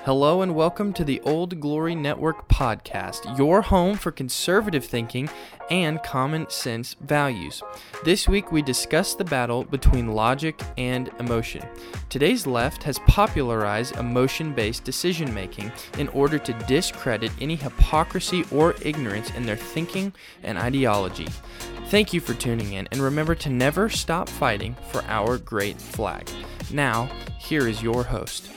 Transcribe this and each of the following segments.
Hello and welcome to the Old Glory Network podcast, your home for conservative thinking and common sense values. This week we discuss the battle between logic and emotion. Today's left has popularized emotion-based decision-making in order to discredit any hypocrisy or ignorance in their thinking and ideology. Thank you for tuning in, and remember to never stop fighting for our great flag. Now, here is your host.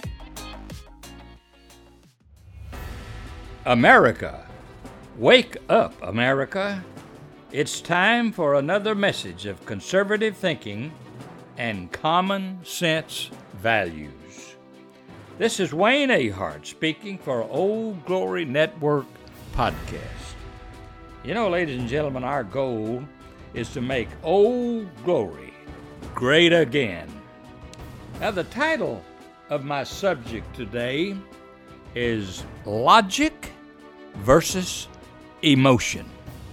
America, wake up, America. It's time for another message of conservative thinking and common sense values. This is Wayne Ahart speaking for Old Glory Network podcast. You know, ladies and gentlemen, our goal is to make Old Glory great again. Now, the title of my subject today is logic versus emotion.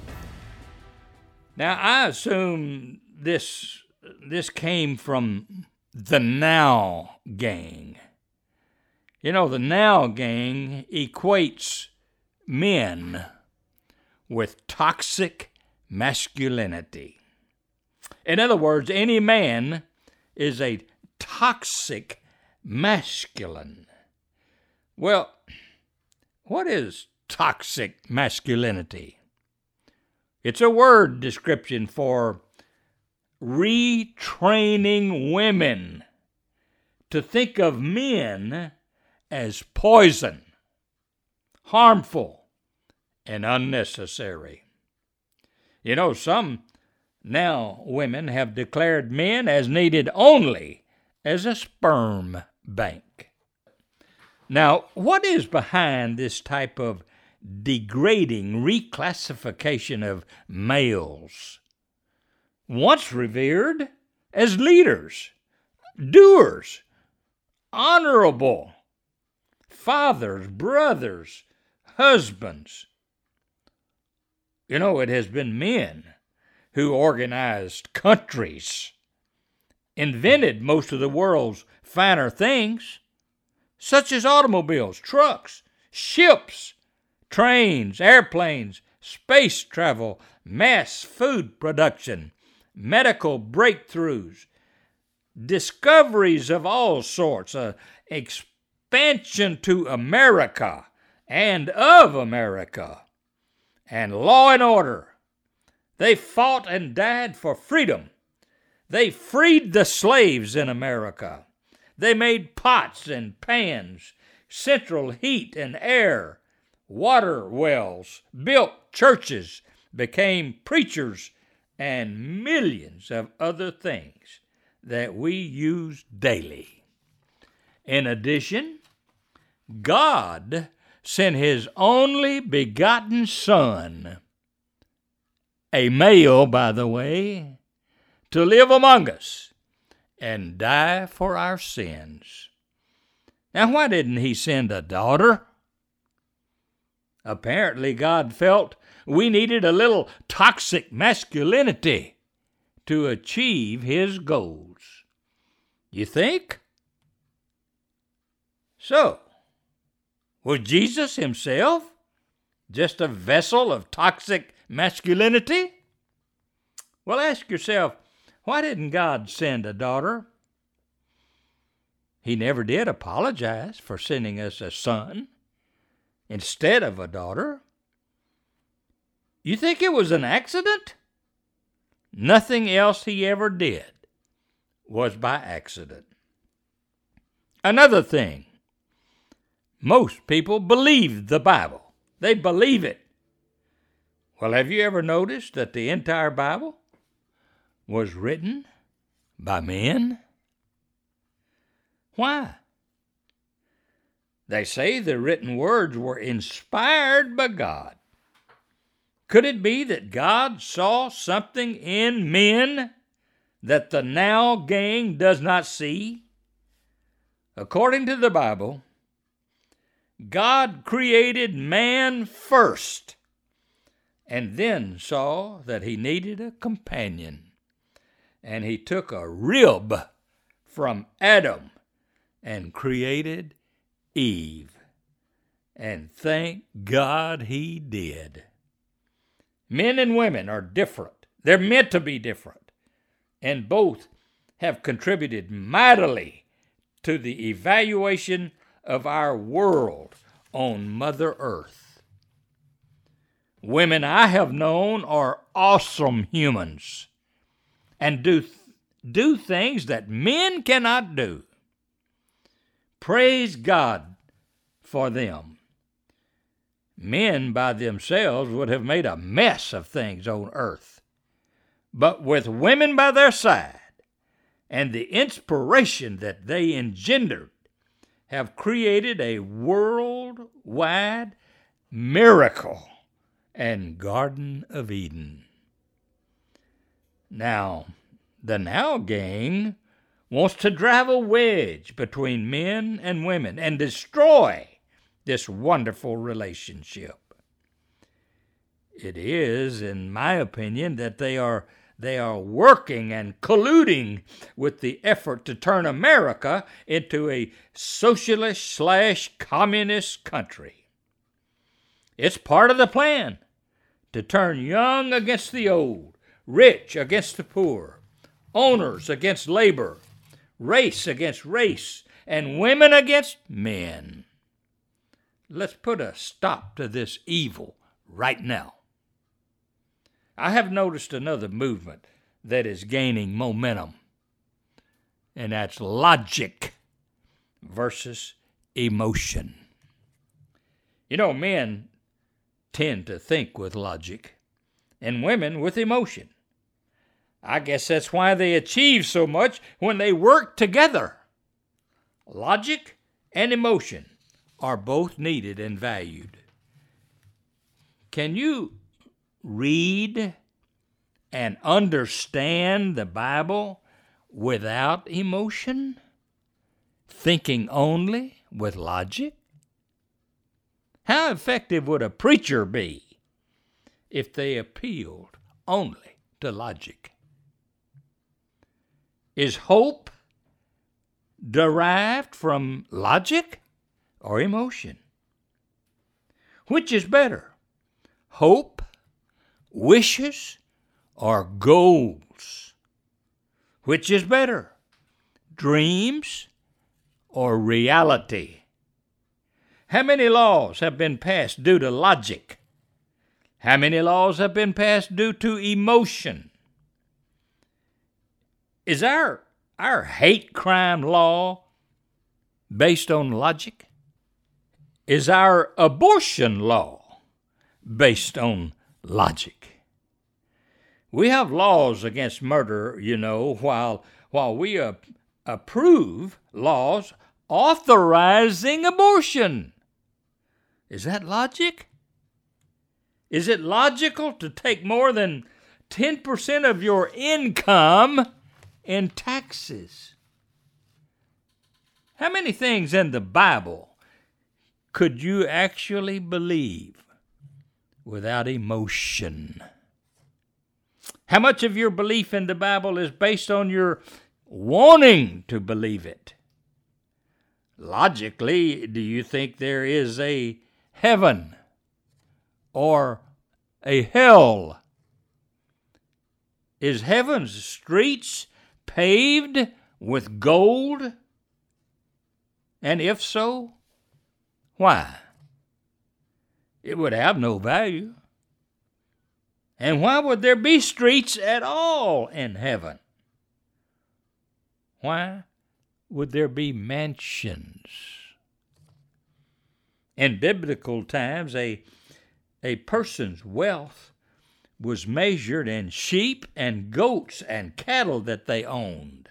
Now, I assume this came from the Now Gang. You know, the Now Gang equates men with toxic masculinity. In other words, any man is a toxic masculine. Well, what is toxic masculinity? It's a word description for retraining women to think of men as poison, harmful, and unnecessary. You know, some now women have declared men as needed only as a sperm bank. Now, what is behind this type of degrading reclassification of males? Once revered as leaders, doers, honorable, fathers, brothers, husbands. You know, it has been men who organized countries, invented most of the world's finer things, such as automobiles, trucks, ships, trains, airplanes, space travel, mass food production, medical breakthroughs, discoveries of all sorts, expansion to America and of America, and law and order. They fought and died for freedom. They freed the slaves in America. They made pots and pans, central heat and air, water wells, built churches, became preachers, and millions of other things that we use daily. In addition, God sent His only begotten Son, a male, by the way, to live among us and die for our sins. Now, why didn't He send a daughter? Apparently, God felt we needed a little toxic masculinity to achieve His goals. You think? So, was Jesus Himself just a vessel of toxic masculinity? Well, ask yourself, why didn't God send a daughter? He never did apologize for sending us a son instead of a daughter. You think it was an accident? Nothing else He ever did was by accident. Another thing, most people believe the Bible. They believe it. Well, have you ever noticed that the entire Bible was written by men? Why? They say the written words were inspired by God. Could it be that God saw something in men that the Now Gang does not see? According to the Bible, God created man first and then saw that he needed a companion. And He took a rib from Adam and created Eve. And thank God he did. Men and women are different. They're meant to be different. And both have contributed mightily to the evaluation of our world on Mother Earth. Women I have known are awesome humans and do things that men cannot do. Praise God for them. Men by themselves would have made a mess of things on earth. But with women by their side and the inspiration that they engendered, have created a worldwide miracle and Garden of Eden. Now, the Now Gang wants to drive a wedge between men and women and destroy this wonderful relationship. It is, in my opinion, that they are working and colluding with the effort to turn America into a socialist/communist country. It's part of the plan to turn young against the old, rich against the poor, owners against labor, race against race, and women against men. Let's put a stop to this evil right now. I have noticed another movement that is gaining momentum, and that's logic versus emotion. You know, men tend to think with logic, and women with emotion. I guess that's why they achieve so much when they work together. Logic and emotion are both needed and valued. Can you read and understand the Bible without emotion? Thinking only with logic? How effective would a preacher be if they appealed only to logic? Is hope derived from logic or emotion? Which is better? Hope, wishes, or goals? Which is better? Dreams or reality? How many laws have been passed due to logic? How many laws have been passed due to emotion? Is our hate crime law based on logic? Is our abortion law based on logic? We have laws against murder, while we approve laws authorizing abortion. Is that logic? Is it logical to take more than 10% of your income in taxes? How many things in the Bible could you actually believe without emotion? How much of your belief in the Bible is based on your wanting to believe it? Logically, do you think there is a heaven or a hell? Is heaven's streets paved with gold? And if so, why? It would have no value. And why would there be streets at all in heaven? Why would there be mansions? In biblical times, a person's wealth was measured in sheep and goats and cattle that they owned.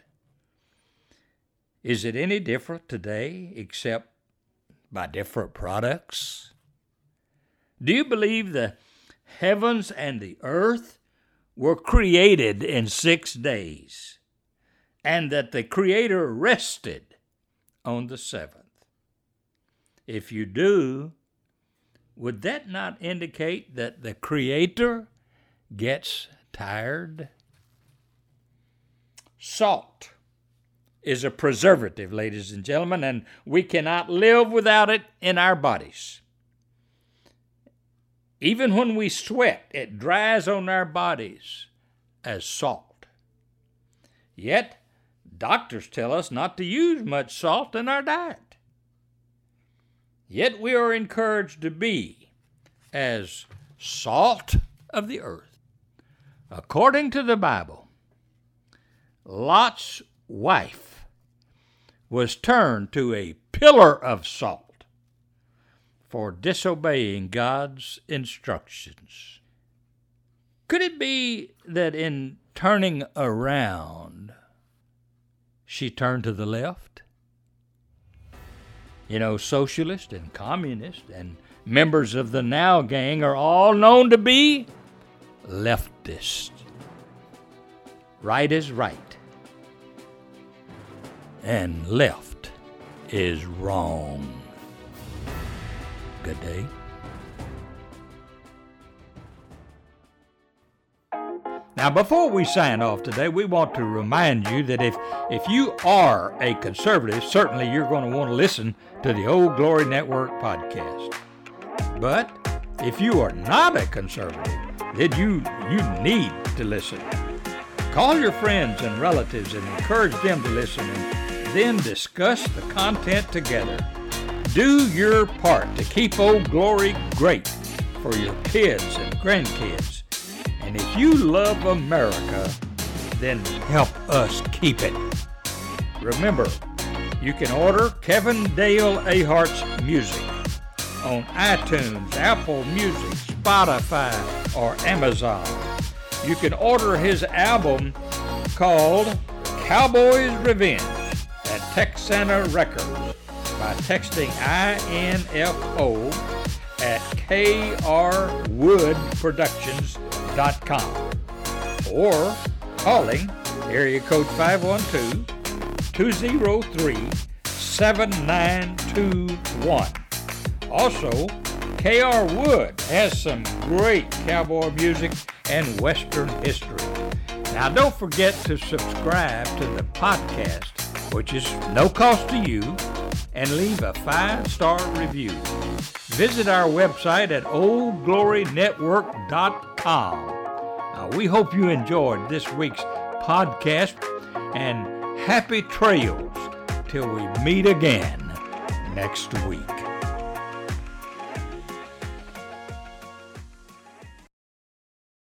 Is it any different today except by different products? Do you believe the heavens and the earth were created in 6 days, and that the Creator rested on the seventh? If you do, would that not indicate that the Creator gets tired? Salt is a preservative, ladies and gentlemen, and we cannot live without it in our bodies. Even when we sweat, it dries on our bodies as salt. Yet, doctors tell us not to use much salt in our diet. Yet we are encouraged to be as salt of the earth. According to the Bible, Lot's wife was turned to a pillar of salt for disobeying God's instructions. Could it be that in turning around, she turned to the left? You know, socialists and communists and members of the Now Gang are all known to be leftists. Right is right, and left is wrong. Good day. Now, before we sign off today, we want to remind you that if you are a conservative, certainly you're going to want to listen to the Old Glory Network podcast. But if you are not a conservative, then you need to listen. Call your friends and relatives and encourage them to listen, and then discuss the content together. Do your part to keep Old Glory great for your kids and grandkids. And if you love America, then help us keep it. Remember, you can order Kevin Dale Ahart's music on iTunes, Apple Music, Spotify, or Amazon. You can order his album called Cowboys Revenge at Texana Records by texting INFO at krwoodproductions.com or calling area code 512-203-7921. Also, K.R. Wood has some great cowboy music and Western history. Now, don't forget to subscribe to the podcast, which is no cost to you, and leave a 5-star review. Visit our website at oldglorynetwork.com. We hope you enjoyed this week's podcast, and happy trails till we meet again next week.